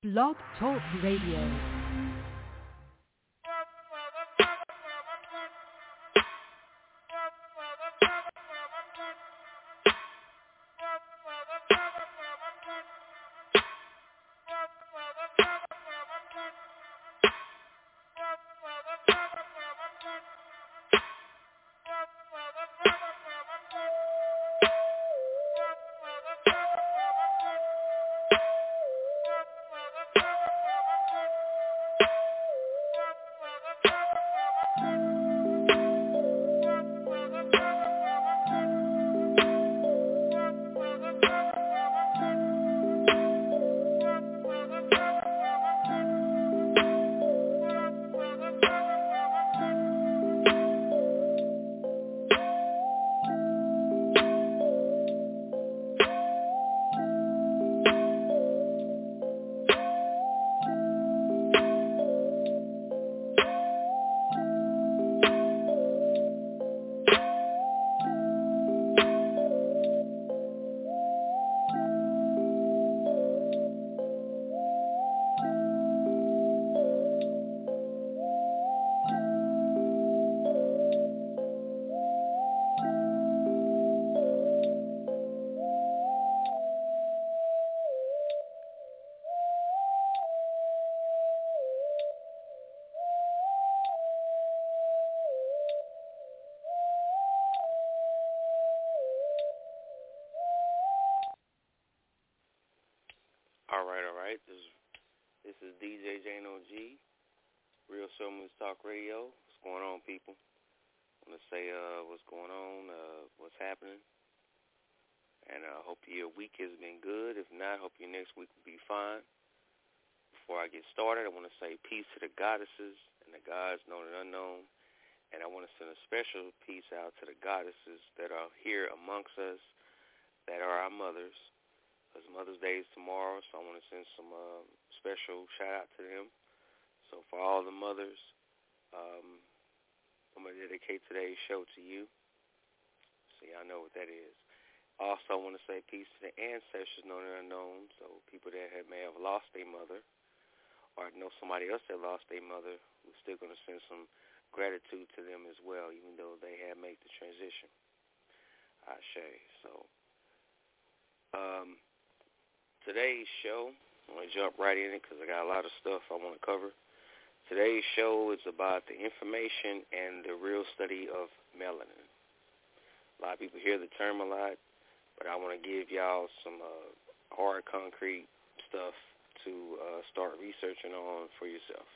Blog Talk Radio. All right. This is DJ Jano G, Real Showman's Talk Radio. What's going on, people? I want to say what's going on, what's happening, and I hope your week has been good. If not, hope your next week will be fine. Before I get started, I want to say peace to the goddesses and the gods known and unknown, and I want to send a special peace out to the goddesses that are here amongst us, that are our mothers. Because Mother's Day is tomorrow, so I want to send some special shout-out to them. So for all the mothers, I'm going to dedicate today's show to you, so y'all know what that is. Also, I want to say peace to the ancestors known and unknown, so people that may have lost their mother or know somebody else that lost their mother, we're still going to send some gratitude to them as well, even though they have made the transition. Ashe. So, today's show, I'm going to jump right in it because I got a lot of stuff I want to cover. Today's show is about the information and the real study of melanin. A lot of people hear the term a lot, but I want to give y'all some hard, concrete stuff to start researching on for yourself.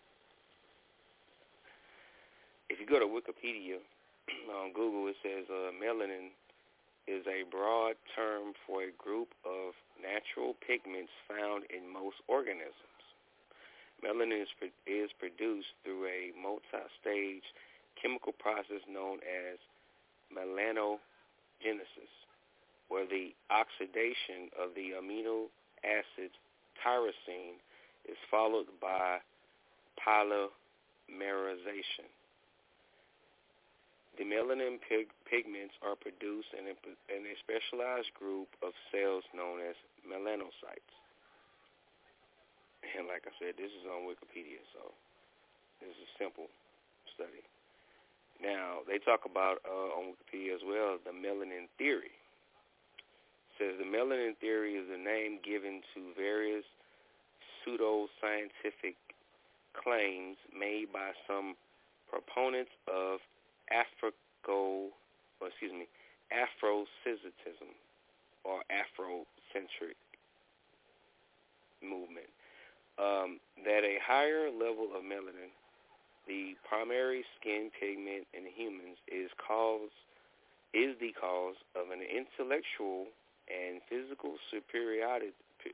If you go to Wikipedia, on Google, it says melanin is a broad term for a group of natural pigments found in most organisms. Melanin is produced through a multi-stage chemical process known as melanogenesis, where the oxidation of the amino acid tyrosine is followed by polymerization. The melanin pigments are produced in a specialized group of cells known as melanocytes. And like I said, this is on Wikipedia, so this is a simple study. Now, they talk about, on Wikipedia as well, the melanin theory. It says the melanin theory is a name given to various pseudoscientific claims made by some proponents of Afrocentricism or Afrocentric movement, that a higher level of melanin, the primary skin pigment in humans, is the cause of an intellectual and physical superiority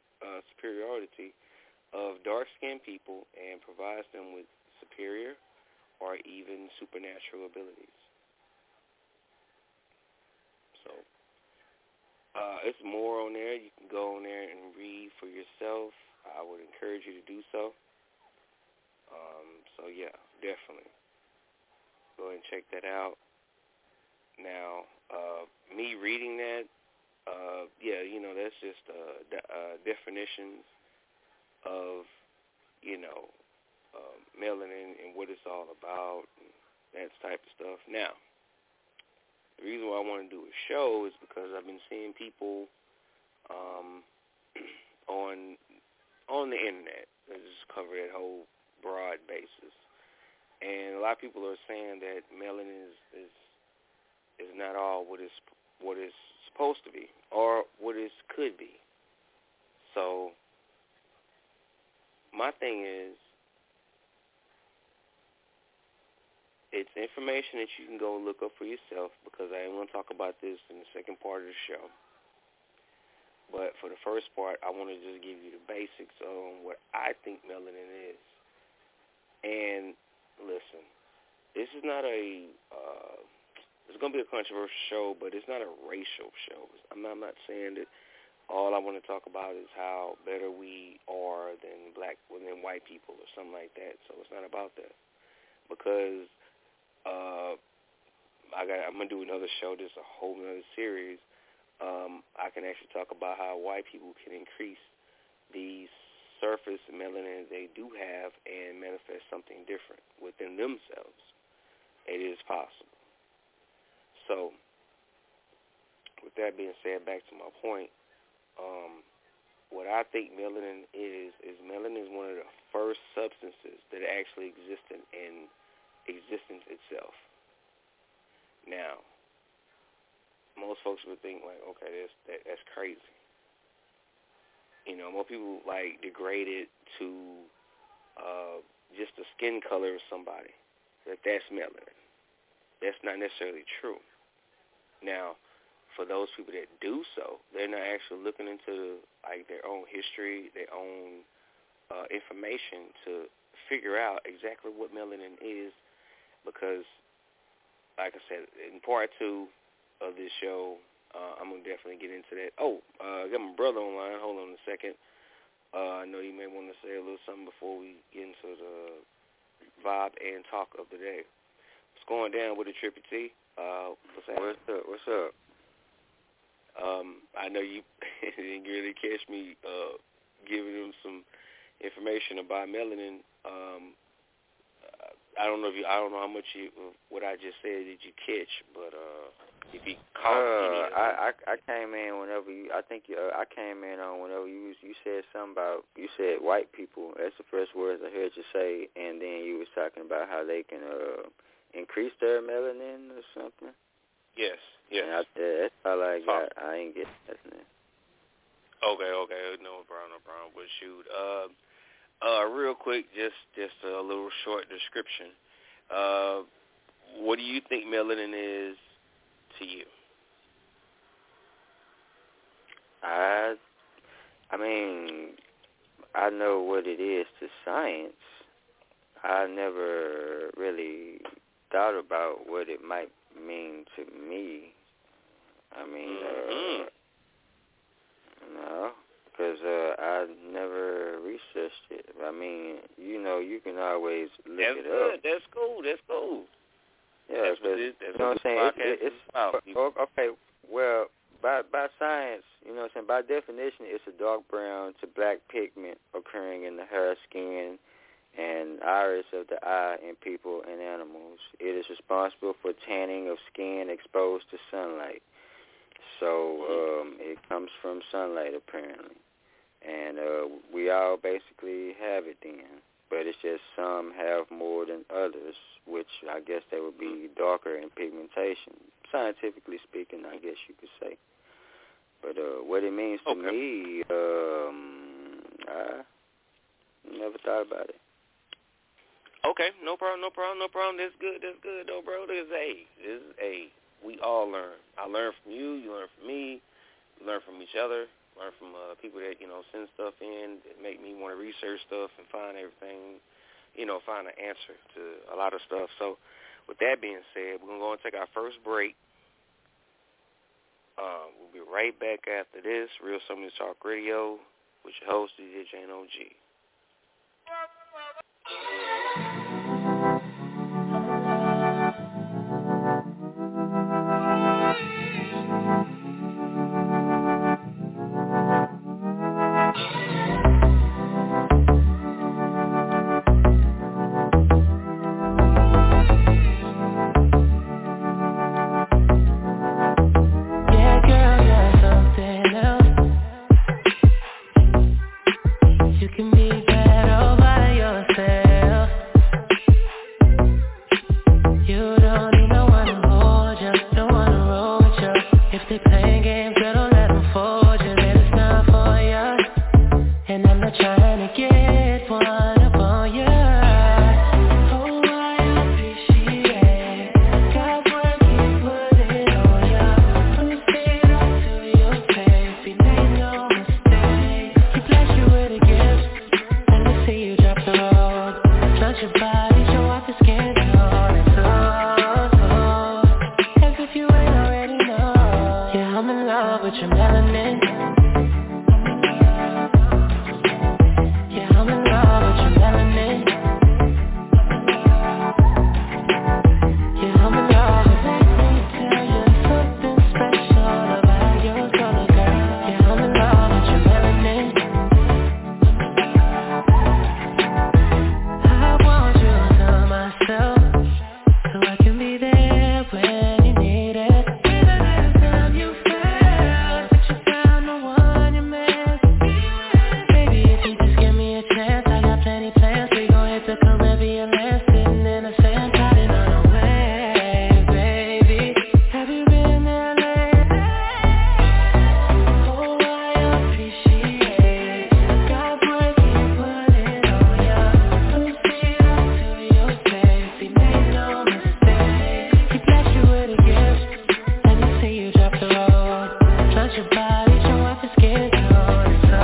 of dark-skinned people and provides them with superior or even supernatural abilities. So, it's more on there. You can go on there and read for yourself. I would encourage you to do so. So yeah, definitely. Go ahead and check that out. Now, me reading that, that's just definitions of melanin and what it's all about, and that type of stuff. Now, the reason why I want to do a show is because I've been seeing people on the internet that just cover that whole broad basis, and a lot of people are saying that melanin is not all what it's supposed to be or what it could be. So my thing is, it's information that you can go look up for yourself, because I am going to talk about this in the second part of the show. But for the first part, I want to just give you the basics on what I think melanin is. And listen, this is not it's going to be a controversial show, but it's not a racial show. I'm not saying that all I want to talk about is how better we are than white people or something like that. So it's not about that. Because I'm going to do another show. This is a whole other series. I can actually talk about how white people can increase the surface melanin they do have and manifest something different within themselves. It is possible. So, with that being said, back to my point, what I think melanin is melanin is one of the first substances that actually existed in existence itself. Now, most folks would think like, okay, that's crazy. More people degrade it to just the skin color of somebody. That's melanin. That's not necessarily true. Now, for those people that do so, they're not actually looking into their own history, their own information to figure out exactly what melanin is, because, like I said, in part 2 of this show, I'm going to definitely get into that. I got my brother online. Hold on a second. I know you may want to say a little something before we get into the vibe and talk of the day. What's going down with the Trippy T? What's happening? What's up? I know you didn't really catch me giving them some information about melanin. I don't know how much what I just said did you catch, but if you caught I came in whenever you. I think I came in on whenever you said something about, you said white people. That's the first words I heard you say, and then you was talking about how they can increase their melanin or something. Yes. And that's all I got. I ain't getting nothing. Okay, no problem. But shoot, real quick, just a little short description. What do you think melanin is to you? I mean, I know what it is to science. I never really thought about what it might mean to me. I mean, no, because I never researched it. I mean, you can always look it up. That's cool. Yeah, because you know what I'm saying. It's okay. Well, by science, you know what I'm saying. By definition, it's a dark brown to black pigment occurring in the hair, skin, and iris of the eye in people and animals. It is responsible for tanning of skin exposed to sunlight. So it comes from sunlight, apparently. And we all basically have it then. But it's just some have more than others, which I guess they would be darker in pigmentation. Scientifically speaking, I guess you could say. But what it means to me, I never thought about it. Okay, no problem. That's good, though, bro. We all learn. I learn from you. You learn from me. We learn from each other. Learn from people that send stuff in that make me want to research stuff and find everything. Find an answer to a lot of stuff. So, with that being said, we're gonna go and take our first break. We'll be right back after this. Real Something Talk Radio with your host, DJ Jano G. can be bad all by yourself. You don't need no one to hold you, no one to roll with you. If they playing games, girl, don't let them fold you. That it's not for you, and I'm not trying to get one up on you. Oh, I appreciate God's work, He put it on you. From the spirit up to your face, He made no mistake. He blessed you with a gift, and to see you drop the road. Touch your body, show off your skin tone. It's so, as if you ain't already know. Yeah, I'm in love with your melanin. Yeah, I'm in love with your melanin. Yeah, I'm in love with it. Let me tell you something special about your color, girl. Yeah, I'm in love with your melanin. I want you to myself, so I can be there when you need it. Even anytime you fail, but you found the one you miss. Baby, if you just give me a chance, I got plenty plans. We gon' hit the Caribbean land, sitting in the sand, riding on a wave, baby. Have you been there lately? Oh, I appreciate God's work, He put it on ya. From the spirit up to your face, He made no mistake. He blessed you with a gift, and He see you drop the road. Touch your body, show off your skin tone. It's so,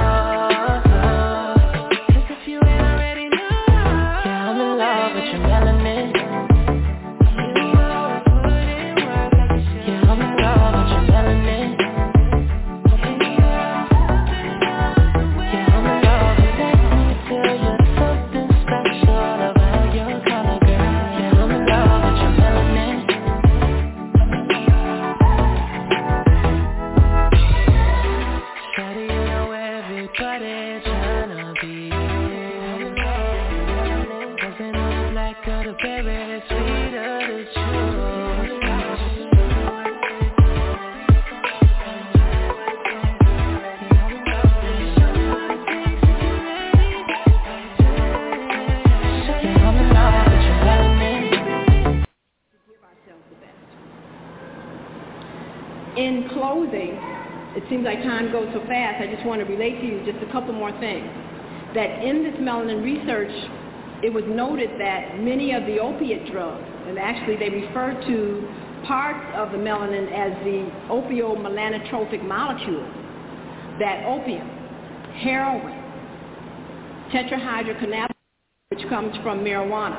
as if you ain't already know. Yeah, I'm in love with your melanin. You always put in work like you should. Yeah, I'm in love with your melanin. Yeah, I'm in love with it. Let me tell you something special about your color, girl. Yeah, I'm in love with your melanin. Shawty, you know everybody tryna be you. Doesn't know the black or the berry, sweeter the truth. Yeah, I'm in love with your melanin. In closing, it seems like time goes so fast, I just want to relate to you just a couple more things. That in this melanin research, it was noted that many of the opiate drugs, and actually they refer to parts of the melanin as the opiomelanotropic molecule, that opium, heroin, tetrahydrocannabinol, which comes from marijuana,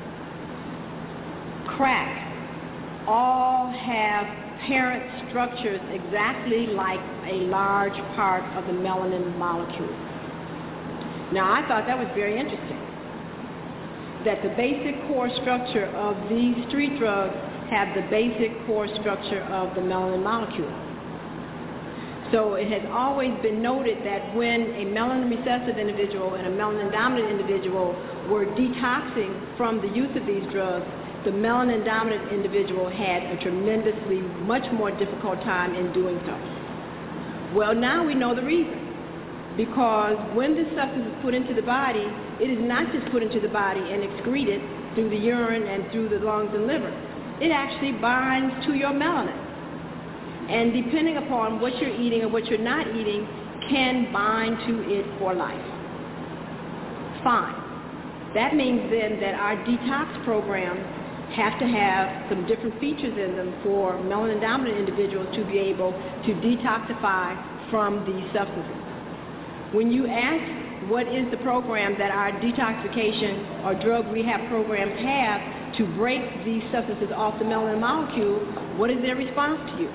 crack, all have parent structures exactly like a large part of the melanin molecule. Now, I thought that was very interesting, that the basic core structure of these street drugs have the basic core structure of the melanin molecule. So it has always been noted that when a melanin recessive individual and a melanin dominant individual were detoxing from the use of these drugs, the melanin dominant individual had a tremendously much more difficult time in doing so. Well, now we know the reason. Because when this substance is put into the body, it is not just put into the body and excreted through the urine and through the lungs and liver. It actually binds to your melanin. And depending upon what you're eating or what you're not eating, can bind to it for life. Fine. That means then that our detox programs have to have some different features in them for melanin dominant individuals to be able to detoxify from these substances. When you ask what is the program that our detoxification or drug rehab programs have to break these substances off the melanin molecule, what is their response to you?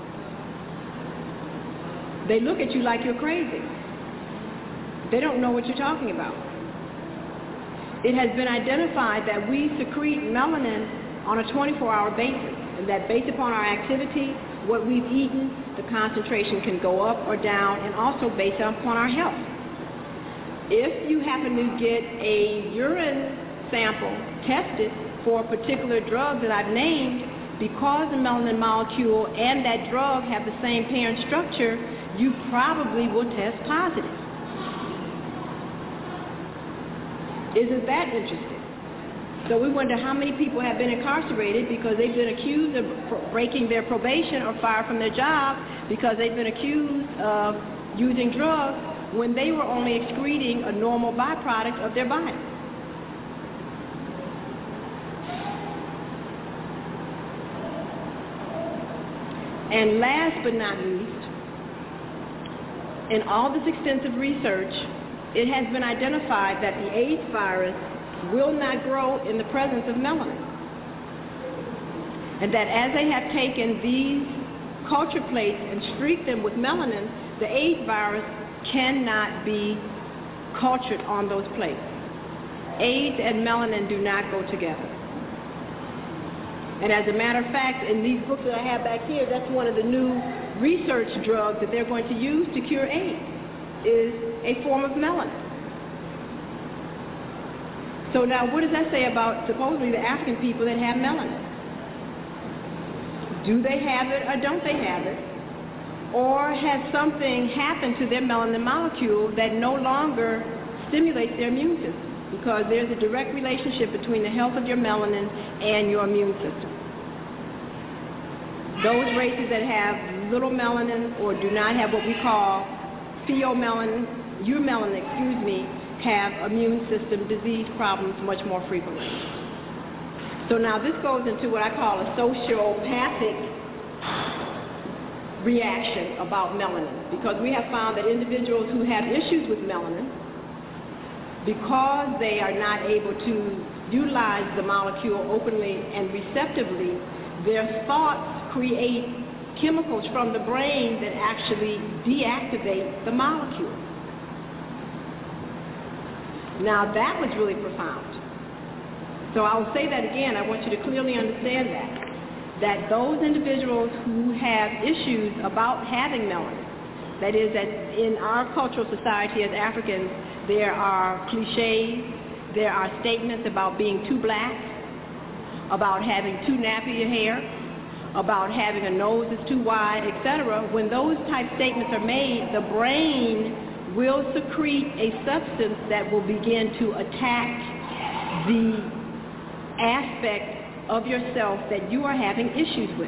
They look at you like you're crazy. They don't know what you're talking about. It has been identified that we secrete melanin on a 24-hour basis, and that based upon our activity, what we've eaten, the concentration can go up or down, and also based upon our health. If you happen to get a urine sample tested for a particular drug that I've named, because the melanin molecule and that drug have the same parent structure, you probably will test positive. Isn't that interesting? So we wonder how many people have been incarcerated because they've been accused of breaking their probation or fired from their job because they've been accused of using drugs when they were only excreting a normal byproduct of their body. And last but not least, in all this extensive research, it has been identified that the AIDS virus will not grow in the presence of melanin. And that as they have taken these culture plates and streaked them with melanin, the AIDS virus cannot be cultured on those plates. AIDS and melanin do not go together. And as a matter of fact, in these books that I have back here, that's one of the new research drugs that they're going to use to cure AIDS, is a form of melanin. So now what does that say about supposedly the African people that have melanin? Do they have it or don't they have it? Or has something happened to their melanin molecule that no longer stimulates their immune system? Because there's a direct relationship between the health of your melanin and your immune system. Those races that have little melanin or do not have what we call pheomelanin, uremelanin, have immune system disease problems much more frequently. So now this goes into what I call a sociopathic reaction about melanin, because we have found that individuals who have issues with melanin, because they are not able to utilize the molecule openly and receptively, their thoughts create chemicals from the brain that actually deactivate the molecule. Now that was really profound. So I'll say that again. I want you to clearly understand that those individuals who have issues about having melanin, that is that in our cultural society as Africans, there are cliches, there are statements about being too black, about having too nappy hair, about having a nose that's too wide, etc. When those type statements are made, the brain will secrete a substance that will begin to attack the aspect of yourself that you are having issues with,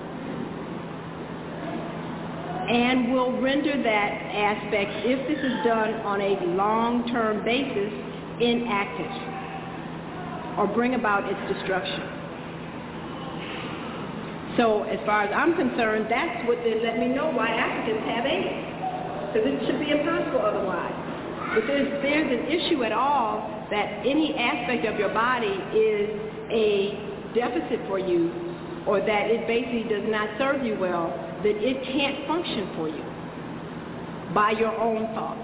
and will render that aspect, if this is done on a long-term basis, inactive or bring about its destruction. So as far as I'm concerned, that's what they let me know why Africans have AIDS, because it should be impossible otherwise. But there's an issue at all that any aspect of your body is a deficit for you, or that it basically does not serve you well, that it can't function for you by your own thoughts.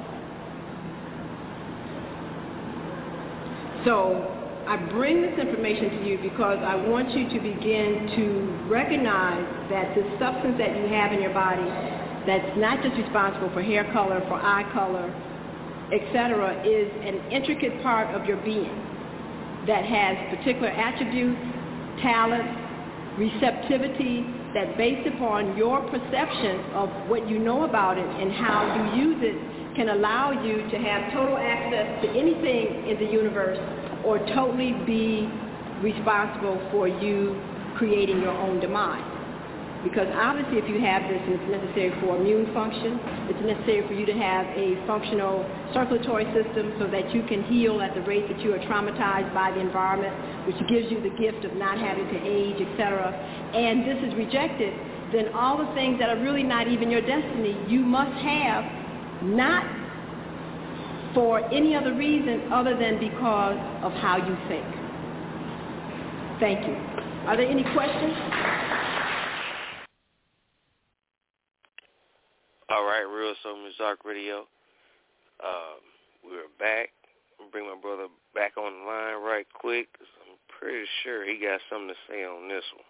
So I bring this information to you because I want you to begin to recognize that the substance that you have in your body that's not just responsible for hair color, for eye color, etc., is an intricate part of your being that has particular attributes, talents, receptivity, that based upon your perception of what you know about it and how you use it can allow you to have total access to anything in the universe, or totally be responsible for you creating your own demise. Because obviously if you have this, it's necessary for immune function, it's necessary for you to have a functional circulatory system so that you can heal at the rate that you are traumatized by the environment, which gives you the gift of not having to age, etc. And this is rejected, then all the things that are really not even your destiny, you must have, not for any other reason other than because of how you think. Thank you. Are there any questions? All right, Real Soul Talk Radio. We're back. I'll bring my brother back on the line right quick, 'cause I'm pretty sure he got something to say on this one.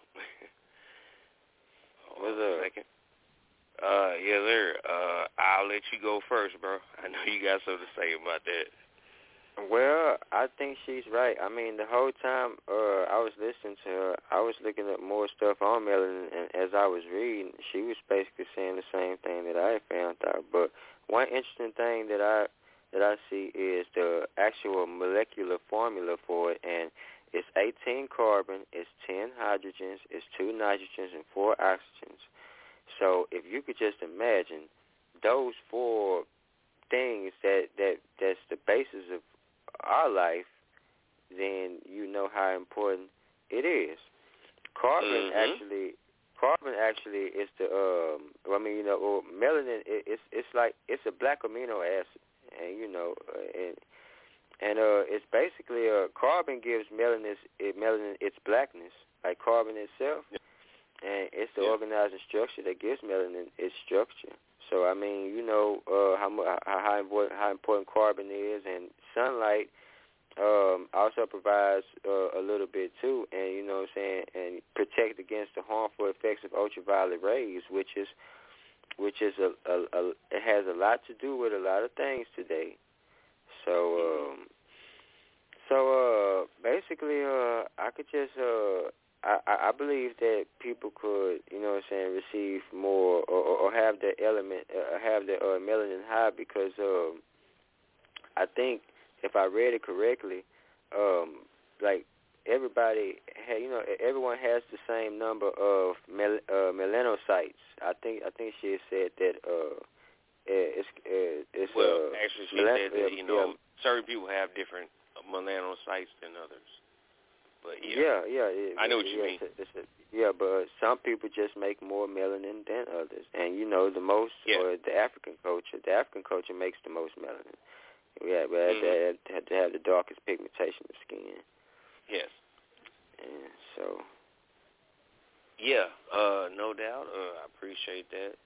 What's up? Second. Yeah, sir. I'll let you go first, bro. I know you got something to say about that. Well, I think she's right. I mean, the whole time I was listening to her, I was looking at more stuff on melanin, and as I was reading, she was basically saying the same thing that I found out. But one interesting thing that that I see is the actual molecular formula for it, and it's 18 carbon, it's 10 hydrogens, it's 2 nitrogens, and 4 oxygens. So if you could just imagine those 4 things that's the basis of our life, then you know how important it is. Carbon actually is the melanin. It's like it's a black amino acid, and it's basically carbon gives melanin its blackness, like carbon itself, and it's the organizing structure that gives melanin its structure. So I mean, how important carbon is, and sunlight also provides a little bit too, and you know what I'm saying, and protect against the harmful effects of ultraviolet rays, which is it has a lot to do with a lot of things today. So basically, I could just I believe that people could, you know what I'm saying, receive more or have the element, have the melanin high, because I think if I read it correctly, like everybody, everyone has the same number of melanocytes. I think she said that it's actually she said that certain people have different melanocytes than others. But I know what you mean. But some people just make more melanin than others, and the most, or the African culture makes the most melanin. We have to have the darkest pigmentation of skin. Yes. And so. Yeah, no doubt. I appreciate that.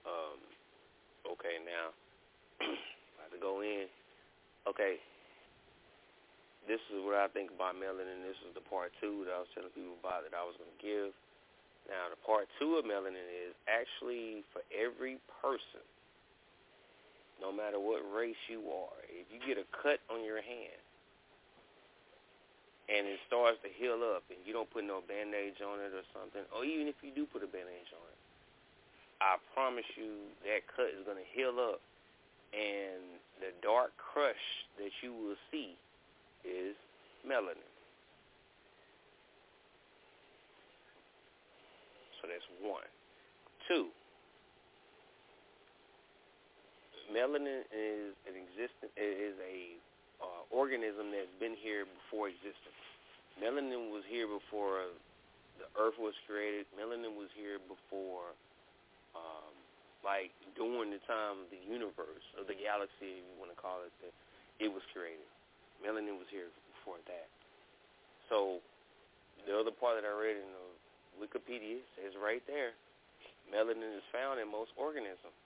Okay, now I have to go in. Okay. This is what I think about melanin. This is the part 2 that I was telling people about that I was going to give. Now, the part 2 of melanin is actually for every person, no matter what race you are. If you get a cut on your hand and it starts to heal up and you don't put no bandage on it or something, or even if you do put a bandage on it, I promise you that cut is going to heal up, and the dark crush that you will see is melanin. So that's 1. 2, melanin is a organism that's been here before existence. Melanin was here before the Earth was created. Melanin was here before, during the time of the universe, or the galaxy, if you want to call it, that it was created. Melanin was here before that. So the other part that I read in the Wikipedia says right there, melanin is found in most organisms.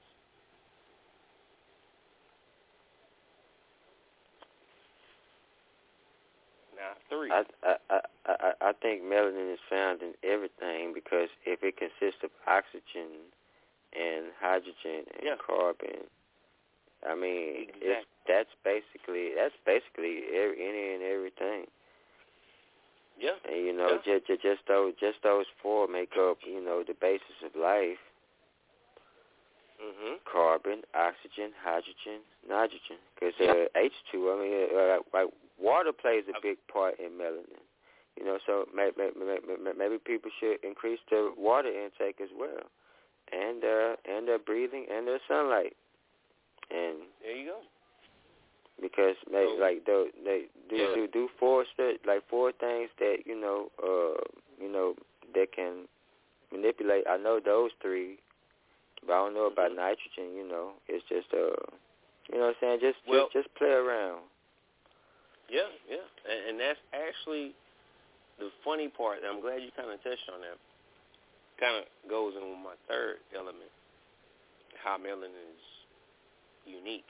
Now, 3. I think melanin is found in everything, because if it consists of oxygen and hydrogen and carbon, I mean, that's basically any and everything. Yeah. And just those 4 make up the basis of life. Mm-hmm. Carbon, oxygen, hydrogen, nitrogen. Because H2, I mean, like water plays a big part in melanin. So maybe people should increase their water intake as well, and their breathing and their sunlight. And there you go. Because they do 4 things that that can manipulate. I know those 3, but I don't know about nitrogen. It's just you know what I'm saying. Just play around. Yeah, and that's actually the funny part. I'm glad you kind of touched on that. Kind of goes in with my 3rd element, how melanin is unique.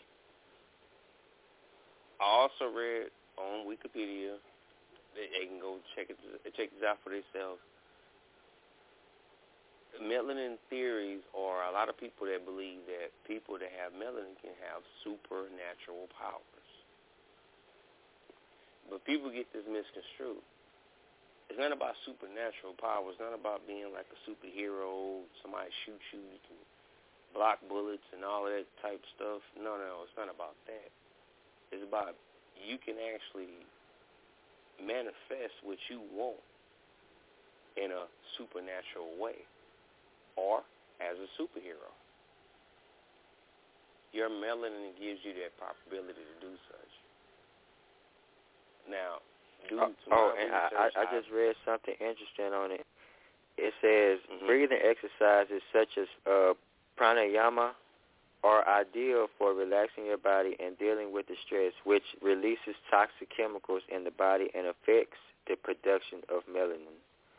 I also read on Wikipedia, they can go check this out for themselves. Melanin theories are a lot of people that believe that people that have melanin can have supernatural powers. But people get this misconstrued. It's not about supernatural power. It's not about being like a superhero, somebody shoot you, you can block bullets and all of that type stuff. No, it's not about that. It's about you can actually manifest what you want in a supernatural way or as a superhero. Your melanin gives you that possibility to do such. Now, I just read something interesting on it. It says breathing exercises such as pranayama are ideal for relaxing your body and dealing with the stress, which releases toxic chemicals in the body and affects the production of melanin.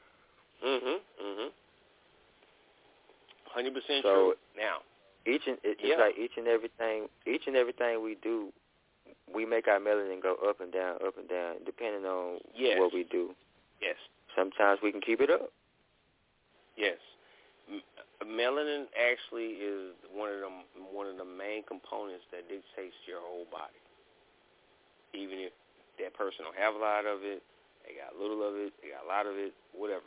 100% true. Now, it's like each and everything we do, we make our melanin go up and down, depending on what we do. Yes. Sometimes we can keep it up. Yes. Melanin actually is one of the main components that dictates your whole body. Even if that person don't have a lot of it, they got a little of it, they got a lot of it, whatever.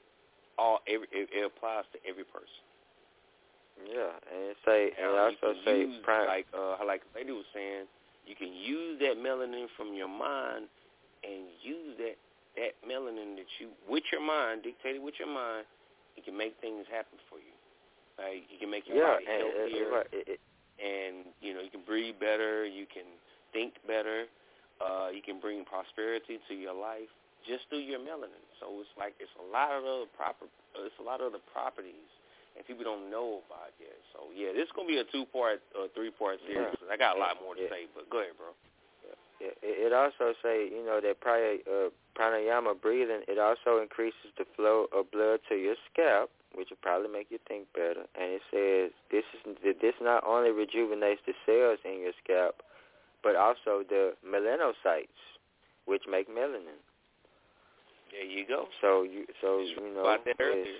It applies to every person. Yeah, and also say like the lady was saying, you can use that melanin from your mind and use that melanin that you with your mind, dictated with your mind, it can make things happen for you. Like you can make your body healthier, and you can breathe better. You can think better. You can bring prosperity to your life just through your melanin. So it's a lot of other properties, and people don't know about yet. So yeah, this is gonna be a 2-part or 3-part series. I got a lot more to say, but go ahead, bro. Yeah. It also say that pranayama breathing. It also increases the flow of blood to your scalp, which will probably make you think better. And it says this not only rejuvenates the cells in your scalp, but also the melanocytes, which make melanin. There you go. So about that earlier.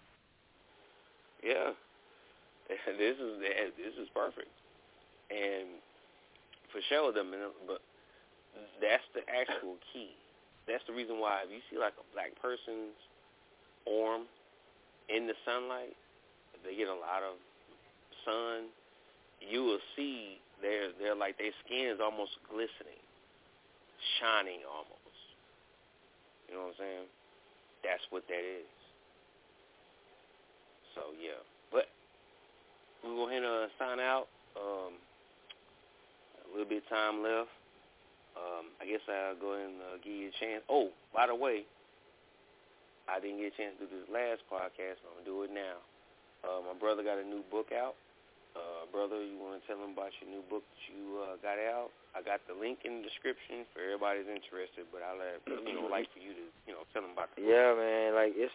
Yeah, this is perfect, and for sure but that's the actual key. That's the reason why if you see like a black person's arm in the sunlight, if they get a lot of sun, you will see they're like their skin is almost glistening, shining almost. You know what I'm saying? That's what that is. So yeah, but we'll go ahead and sign out. A little bit of time left. I guess I'll go ahead and give you a chance. Oh, by the way, I didn't get a chance to do this last podcast, so I'm going to do it now. My brother got a new book out. Brother, you want to tell him about your new book that you got out? I got the link in the description for everybody who's interested, but I'll like for you to tell them about the book. Yeah, man, like it's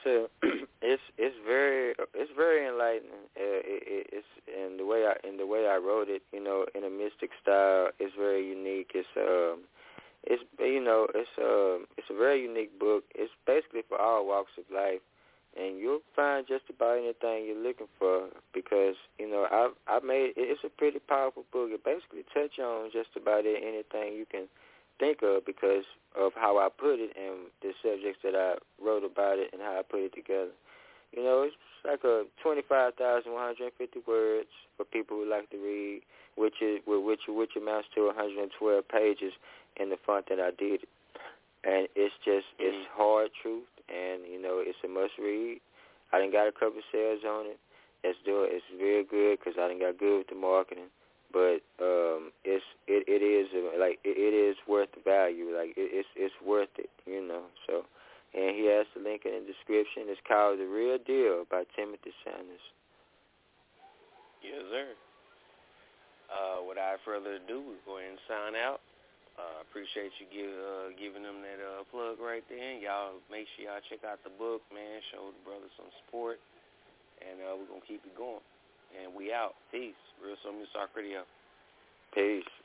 very enlightening. It's in the way I wrote it, in a mystic style. It's very unique. It's a very unique book. It's basically for all walks of life. And you'll find just about anything you're looking for because, I've made it's a pretty powerful book. It basically touches on just about anything you can think of because of how I put it and the subjects that I wrote about it and how I put it together. It's like a 25,150 words for people who like to read, which amounts to 112 pages in the font that I did it. And it's hard truth. And, it's a must-read. I done got a couple of sales on it. It's very good because I done got good with the marketing. But it is worth the value. Like, it's worth it, So, and he has the link in the description. It's called The Real Deal by Timothy Sanders. Yes, sir. Without further ado, we'll go ahead and sign out. Appreciate you giving them that plug right there. Y'all make sure y'all check out the book, man. Show the brother some support. And we're going to keep it going. And we out. Peace. Real Soul Music Talk Radio. Peace.